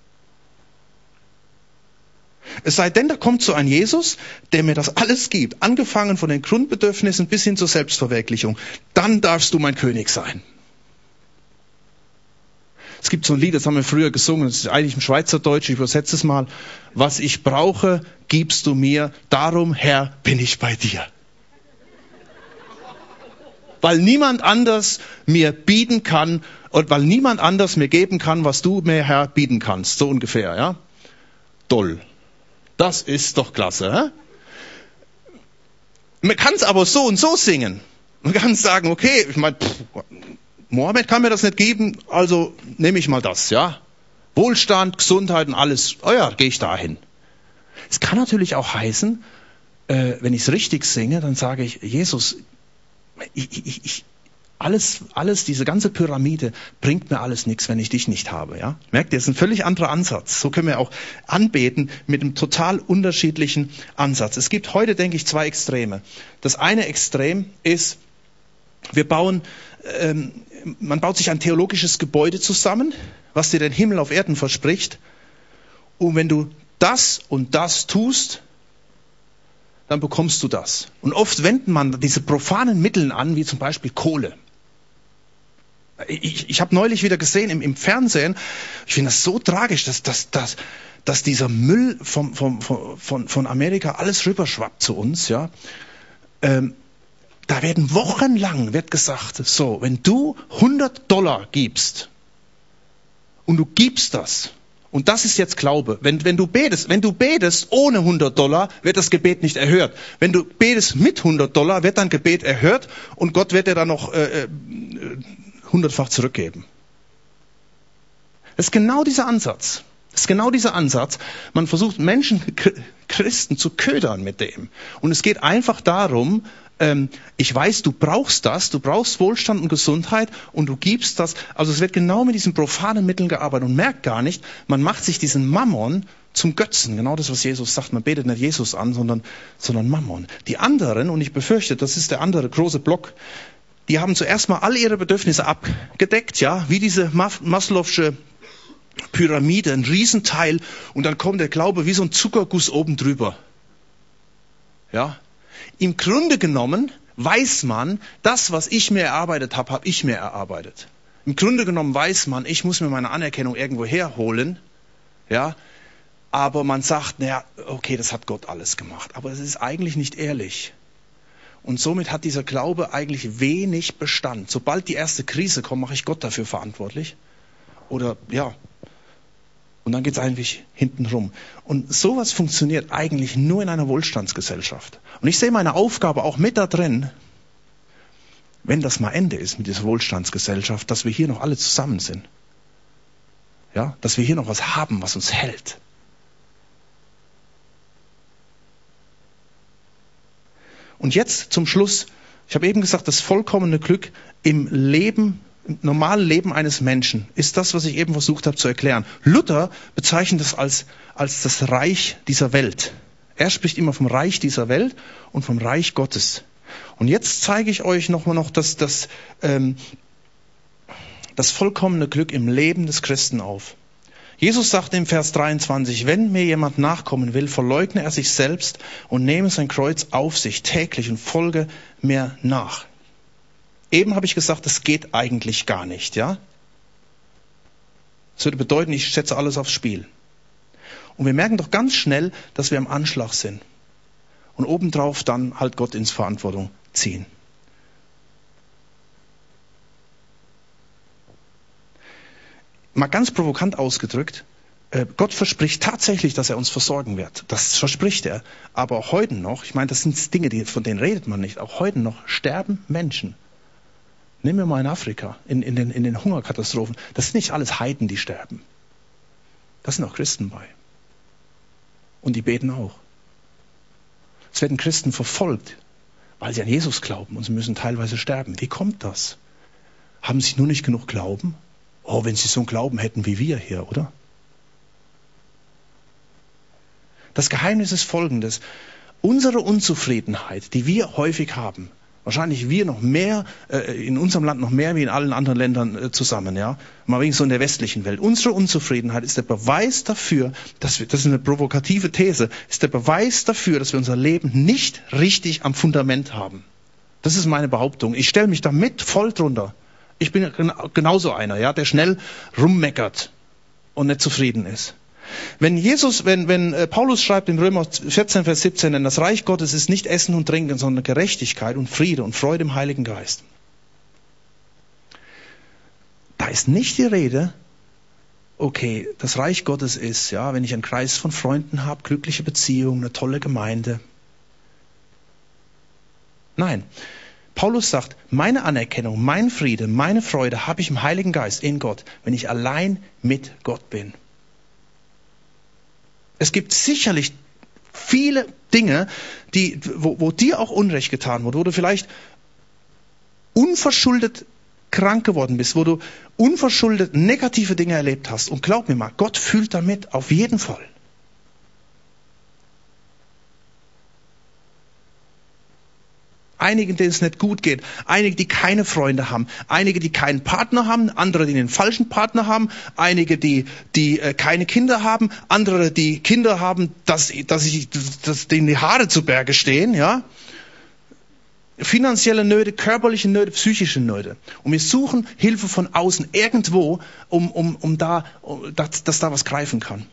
Es sei denn, da kommt so ein Jesus, der mir das alles gibt, angefangen von den Grundbedürfnissen bis hin zur Selbstverwirklichung. Dann darfst du mein König sein. Es gibt so ein Lied, das haben wir früher gesungen, das ist eigentlich im Schweizerdeutsch, ich übersetze es mal. Was ich brauche, gibst du mir, darum, Herr, bin ich bei dir. Weil niemand anders mir bieten kann und weil niemand anders mir geben kann, was du mir, Herr, bieten kannst. So ungefähr, ja. Toll. Das ist doch klasse, hä? Man kann es aber so und so singen. Man kann sagen, okay, ich meine, Mohammed kann mir das nicht geben, also nehme ich mal das, ja. Wohlstand, Gesundheit und alles, oh ja, gehe ich dahin. Es kann natürlich auch heißen, äh, wenn ich es richtig singe, dann sage ich, Jesus, ich, ich, ich, alles, alles, diese ganze Pyramide bringt mir alles nichts, wenn ich dich nicht habe, ja. Merkt ihr, das ist ein völlig anderer Ansatz. So können wir auch anbeten mit einem total unterschiedlichen Ansatz. Es gibt heute, denke ich, zwei Extreme. Das eine Extrem ist, wir bauen, ähm, man baut sich ein theologisches Gebäude zusammen, was dir den Himmel auf Erden verspricht. Und wenn du das und das tust, dann bekommst du das. Und oft wendet man diese profanen Mittel an, wie zum Beispiel Kohle. Ich, ich habe neulich wieder gesehen im, im Fernsehen, ich finde das so tragisch, dass, dass, dass, dass dieser Müll vom, vom, von, von Amerika alles rüberschwappt zu uns, ja. Ähm, Da werden wochenlang wird gesagt, so, wenn du hundert Dollar gibst und du gibst das, und das ist jetzt Glaube, wenn, wenn du betest, wenn du betest ohne hundert Dollar, wird das Gebet nicht erhört. Wenn du betest mit hundert Dollar, wird dein Gebet erhört und Gott wird dir dann noch äh, hundertfach zurückgeben. Das ist genau dieser Ansatz. Das ist genau dieser Ansatz. Man versucht Menschen, Christen zu ködern mit dem. Und es geht einfach darum, ähm, ich weiß, du brauchst das, du brauchst Wohlstand und Gesundheit und du gibst das. Also es wird genau mit diesen profanen Mitteln gearbeitet und merkt gar nicht, man macht sich diesen Mammon zum Götzen. Genau das, was Jesus sagt. Man betet nicht Jesus an, sondern, sondern Mammon. Die anderen, und ich befürchte, das ist der andere große Block, die haben zuerst mal alle ihre Bedürfnisse abgedeckt, ja, wie diese Maslow'sche Pyramide, ein Riesenteil, und dann kommt der Glaube wie so ein Zuckerguss oben drüber. Ja. Im Grunde genommen weiß man, das, was ich mir erarbeitet habe, habe ich mir erarbeitet. Im Grunde genommen weiß man, ich muss mir meine Anerkennung irgendwo herholen. Ja. aber man sagt, naja, okay, das hat Gott alles gemacht. Aber es ist eigentlich nicht ehrlich. Und somit hat dieser Glaube eigentlich wenig Bestand. Sobald die erste Krise kommt, mache ich Gott dafür verantwortlich. Oder ja, und dann geht es eigentlich hinten rum. Und sowas funktioniert eigentlich nur in einer Wohlstandsgesellschaft. Und ich sehe meine Aufgabe auch mit da drin, wenn das mal Ende ist mit dieser Wohlstandsgesellschaft, dass wir hier noch alle zusammen sind. Ja, dass wir hier noch was haben, was uns hält. Und jetzt zum Schluss, ich habe eben gesagt, das vollkommene Glück im Leben, im normalen Leben eines Menschen ist das, was ich eben versucht habe zu erklären. Luther bezeichnet das als, als das Reich dieser Welt. Er spricht immer vom Reich dieser Welt und vom Reich Gottes. Und jetzt zeige ich euch nochmal noch das, das, ähm, das vollkommene Glück im Leben des Christen auf. Jesus sagt im Vers dreiundzwanzig, wenn mir jemand nachkommen will, verleugne er sich selbst und nehme sein Kreuz auf sich täglich und folge mir nach. Eben habe ich gesagt, das geht eigentlich gar nicht, ja? Das würde bedeuten, ich setze alles aufs Spiel. Und wir merken doch ganz schnell, dass wir am Anschlag sind. Und obendrauf dann halt Gott ins Verantwortung ziehen. Mal ganz provokant ausgedrückt, Gott verspricht tatsächlich, dass er uns versorgen wird. Das verspricht er. Aber auch heute noch, ich meine, das sind Dinge, die, von denen redet man nicht, auch heute noch sterben Menschen. Nehmen wir mal in Afrika, in, in, den, in den Hungerkatastrophen. Das sind nicht alles Heiden, die sterben. Da sind auch Christen bei. Und die beten auch. Es werden Christen verfolgt, weil sie an Jesus glauben und sie müssen teilweise sterben. Wie kommt das? Haben sie nur nicht genug Glauben? Oh, wenn sie so einen Glauben hätten wie wir hier, oder? Das Geheimnis ist folgendes. Unsere Unzufriedenheit, die wir häufig haben, wahrscheinlich wir noch mehr, äh, in unserem Land noch mehr wie in allen anderen Ländern äh, zusammen, ja, mal wenigstens so in der westlichen Welt. Unsere Unzufriedenheit ist der Beweis dafür, dass wir, das ist eine provokative These, ist der Beweis dafür, dass wir unser Leben nicht richtig am Fundament haben. Das ist meine Behauptung. Ich stelle mich damit voll drunter. Ich bin genauso einer, ja, der schnell rummeckert und nicht zufrieden ist. Wenn Jesus, wenn, wenn Paulus schreibt in Römer vierzehn, Vers siebzehn, denn das Reich Gottes ist nicht Essen und Trinken, sondern Gerechtigkeit und Friede und Freude im Heiligen Geist. Da ist nicht die Rede, okay, das Reich Gottes ist, ja, wenn ich einen Kreis von Freunden habe, glückliche Beziehungen, eine tolle Gemeinde. Nein. Paulus sagt, meine Anerkennung, mein Friede, meine Freude habe ich im Heiligen Geist in Gott, wenn ich allein mit Gott bin. Es gibt sicherlich viele Dinge, die, wo, wo dir auch Unrecht getan wurde, wo du vielleicht unverschuldet krank geworden bist, wo du unverschuldet negative Dinge erlebt hast. Und glaub mir mal, Gott fühlt damit auf jeden Fall. Einige, denen es nicht gut geht, einige, die keine Freunde haben, einige, die keinen Partner haben, andere, die den falschen Partner haben, einige, die, die äh, keine Kinder haben, andere, die Kinder haben, dass, dass, ich, dass denen die Haare zu Berge stehen, ja. Finanzielle Nöte, körperliche Nöte, psychische Nöte. Und wir suchen Hilfe von außen irgendwo, um, um, um da, um, dass, dass da was greifen kann.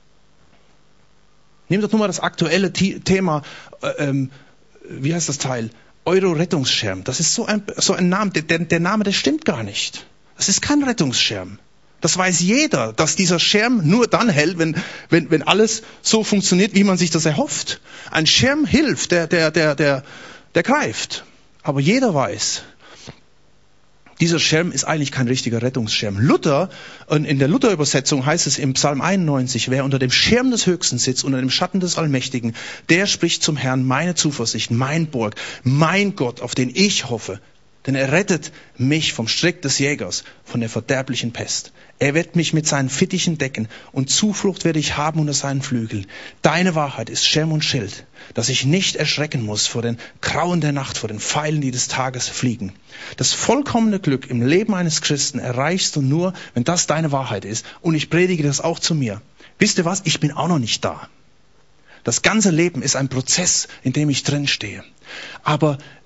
Nehmt doch nur mal das aktuelle Thema, äh, ähm, wie heißt das Teil? Euro-Rettungsschirm. Das ist so ein, so ein Name, der, der Name, der stimmt gar nicht. Das ist kein Rettungsschirm. Das weiß jeder, dass dieser Schirm nur dann hält, wenn, wenn, wenn alles so funktioniert, wie man sich das erhofft. Ein Schirm hilft, der, der, der, der, der greift. Aber jeder weiß, dieser Schirm ist eigentlich kein richtiger Rettungsschirm. Luther, in der Luther-Übersetzung heißt es im Psalm einundneunzig, wer unter dem Schirm des Höchsten sitzt, unter dem Schatten des Allmächtigen, der spricht zum Herrn, meine Zuversicht, mein Burg, mein Gott, auf den ich hoffe. Denn er rettet mich vom Strick des Jägers, von der verderblichen Pest. Er wird mich mit seinen Fittichen decken und Zuflucht werde ich haben unter seinen Flügeln. Deine Wahrheit ist Schirm und Schild, dass ich nicht erschrecken muss vor den Grauen der Nacht, vor den Pfeilen, die des Tages fliegen. Das vollkommene Glück im Leben eines Christen erreichst du nur, wenn das deine Wahrheit ist. Und ich predige das auch zu mir. Wisst ihr was? Ich bin auch noch nicht da. Das ganze Leben ist ein Prozess, in dem ich drin stehe. Aber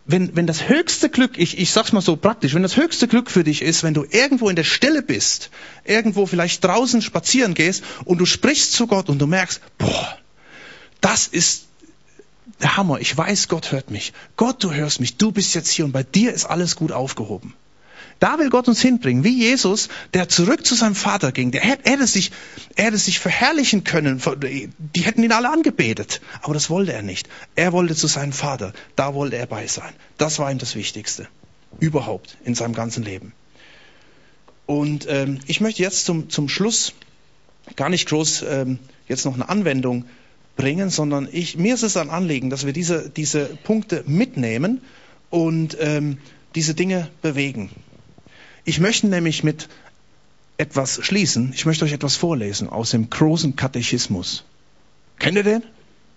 wenn, wenn das höchste Glück, ich, ich sag's mal so praktisch, wenn das höchste Glück für dich ist, wenn du irgendwo in der Stille bist, irgendwo vielleicht draußen spazieren gehst und du sprichst zu Gott und du merkst, boah, das ist der Hammer. Ich weiß, Gott hört mich. Gott, du hörst mich. Du bist jetzt hier und bei dir ist alles gut aufgehoben. Da will Gott uns hinbringen, wie Jesus, der zurück zu seinem Vater ging. Der hätte, hätte sich, er hätte sich verherrlichen können. Die hätten ihn alle angebetet. Aber das wollte er nicht. Er wollte zu seinem Vater. Da wollte er bei sein. Das war ihm das Wichtigste. Überhaupt in seinem ganzen Leben. Und ähm, ich möchte jetzt zum, zum Schluss gar nicht groß ähm, jetzt noch eine Anwendung bringen, sondern ich, mir ist es ein Anliegen, dass wir diese, diese Punkte mitnehmen und ähm, diese Dinge bewegen. Ich möchte nämlich mit etwas schließen. Ich möchte euch etwas vorlesen aus dem großen Katechismus. Kennt ihr den?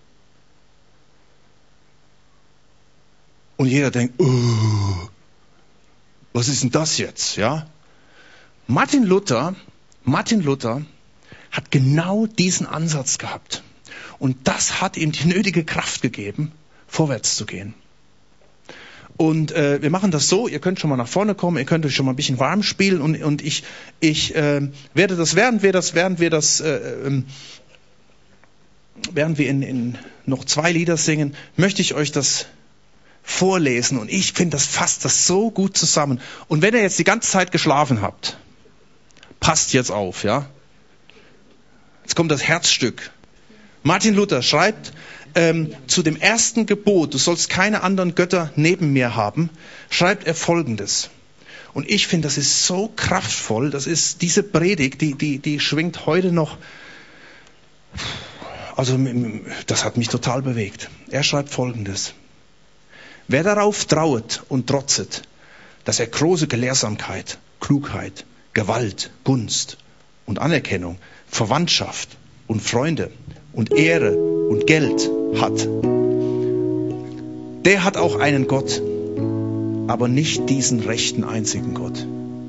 Und jeder denkt, oh, was ist denn das jetzt? Ja? Martin Luther, Martin Luther hat genau diesen Ansatz gehabt. Und das hat ihm die nötige Kraft gegeben, vorwärts zu gehen. Und äh, wir machen das so, ihr könnt schon mal nach vorne kommen, ihr könnt euch schon mal ein bisschen warm spielen und, und ich, ich äh, werde das, während wir das, während wir das, äh, äh, während wir in, in noch zwei Lieder singen, möchte ich euch das vorlesen und ich finde, das fasst das so gut zusammen. Und wenn ihr jetzt die ganze Zeit geschlafen habt, passt jetzt auf, ja? Jetzt kommt das Herzstück. Martin Luther schreibt ähm, zu dem ersten Gebot, du sollst keine anderen Götter neben mir haben, schreibt er Folgendes. Und ich finde, das ist so kraftvoll, das ist diese Predigt, die, die, die schwingt heute noch, also das hat mich total bewegt. Er schreibt Folgendes. Wer darauf trauet und trotzet, dass er große Gelehrsamkeit, Klugheit, Gewalt, Gunst und Anerkennung, Verwandtschaft und Freunde und Ehre und Geld hat. Der hat auch einen Gott, aber nicht diesen rechten einzigen Gott.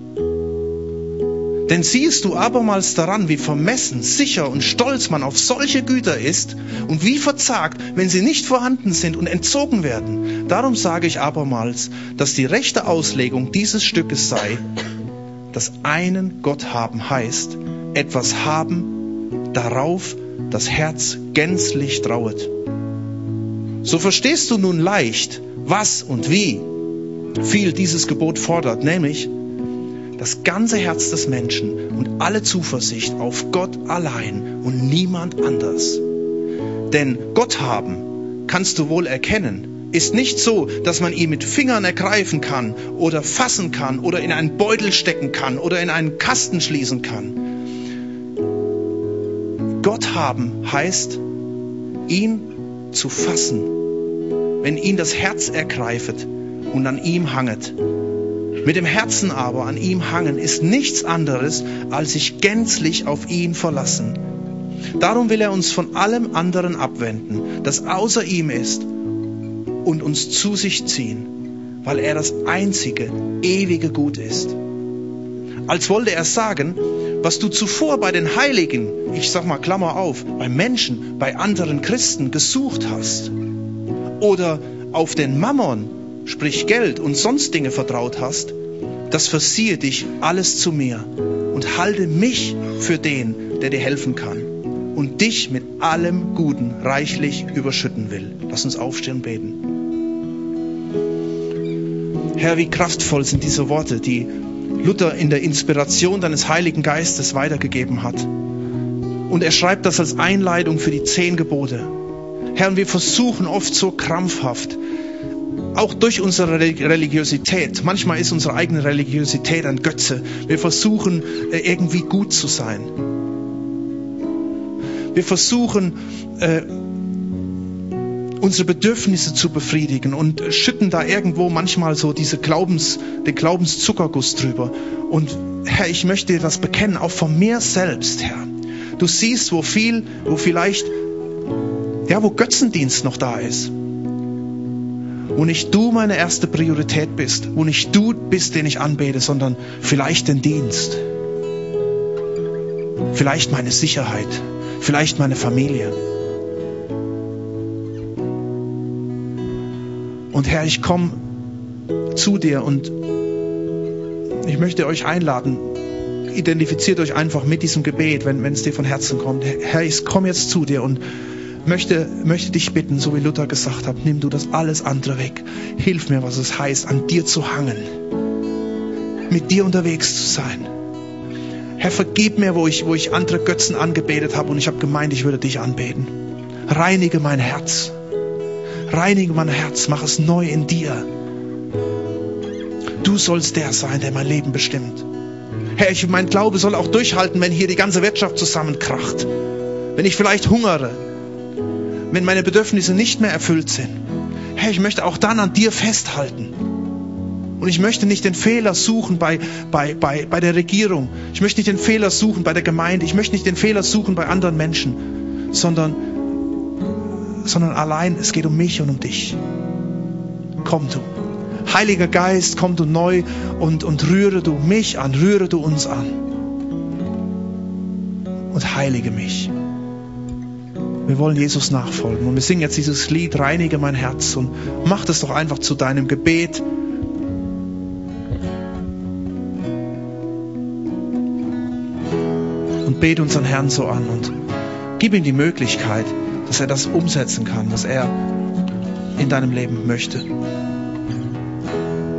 Denn siehst du abermals daran, wie vermessen, sicher und stolz man auf solche Güter ist und wie verzagt, wenn sie nicht vorhanden sind und entzogen werden. Darum sage ich abermals, dass die rechte Auslegung dieses Stückes sei, dass einen Gott haben heißt, etwas haben, darauf das Herz gänzlich trauet. So verstehst du nun leicht, was und wie viel dieses Gebot fordert, nämlich das ganze Herz des Menschen und alle Zuversicht auf Gott allein und niemand anders. Denn Gott haben, kannst du wohl erkennen, ist nicht so, dass man ihn mit Fingern ergreifen kann oder fassen kann oder in einen Beutel stecken kann oder in einen Kasten schließen kann. Gott haben heißt, ihn zu fassen, wenn ihn das Herz ergreifet und an ihm hanget. Mit dem Herzen aber an ihm hangen ist nichts anderes, als sich gänzlich auf ihn verlassen. Darum will er uns von allem anderen abwenden, das außer ihm ist, und uns zu sich ziehen, weil er das einzige, ewige Gut ist. Als wollte er sagen, was du zuvor bei den Heiligen, ich sag mal Klammer auf, bei Menschen, bei anderen Christen gesucht hast oder auf den Mammon, sprich Geld und sonst Dinge vertraut hast, das versiehe dich alles zu mir und halte mich für den, der dir helfen kann und dich mit allem Guten reichlich überschütten will. Lass uns aufstehen und beten. Herr, wie kraftvoll sind diese Worte, die Luther in der Inspiration deines Heiligen Geistes weitergegeben hat. Und er schreibt das als Einleitung für die zehn Gebote. Herr, und wir versuchen oft so krampfhaft, auch durch unsere Religiosität, manchmal ist unsere eigene Religiosität ein Götze, wir versuchen irgendwie gut zu sein. Wir versuchen äh, unsere Bedürfnisse zu befriedigen und schütten da irgendwo manchmal so diese Glaubens, den Glaubenszuckerguss drüber. Und Herr, ich möchte dir das bekennen, auch von mir selbst, Herr. Du siehst, wo viel, wo vielleicht, ja, wo Götzendienst noch da ist. Wo nicht du meine erste Priorität bist, wo nicht du bist, den ich anbete, sondern vielleicht den Dienst. Vielleicht meine Sicherheit, vielleicht meine Familie. Und Herr, ich komme zu dir. Und ich möchte euch einladen, identifiziert euch einfach mit diesem Gebet, wenn, wenn es dir von Herzen kommt. Herr, ich komme jetzt zu dir und möchte, möchte dich bitten, so wie Luther gesagt hat, nimm du das alles andere weg. Hilf mir, was es heißt, an dir zu hangen, mit dir unterwegs zu sein. Herr, vergib mir, wo ich, wo ich andere Götzen angebetet habe und ich habe gemeint, ich würde dich anbeten. Reinige mein Herz. Reinige mein Herz, mach es neu in dir. Du sollst der sein, der mein Leben bestimmt. Herr, ich, mein Glaube soll auch durchhalten, wenn hier die ganze Wirtschaft zusammenkracht. Wenn ich vielleicht hungere. Wenn meine Bedürfnisse nicht mehr erfüllt sind. Herr, ich möchte auch dann an dir festhalten. Und ich möchte nicht den Fehler suchen bei, bei, bei, bei der Regierung. Ich möchte nicht den Fehler suchen bei der Gemeinde. Ich möchte nicht den Fehler suchen bei anderen Menschen. Sondern, sondern allein, es geht um mich und um dich. Komm du. Heiliger Geist, komm du neu und, und rühre du mich an, rühre du uns an. Und heilige mich. Wir wollen Jesus nachfolgen. Und wir singen jetzt dieses Lied, reinige mein Herz. Und mach das doch einfach zu deinem Gebet. Und bete unseren Herrn so an. Und gib ihm die Möglichkeit, dass er das umsetzen kann, was er in deinem Leben möchte.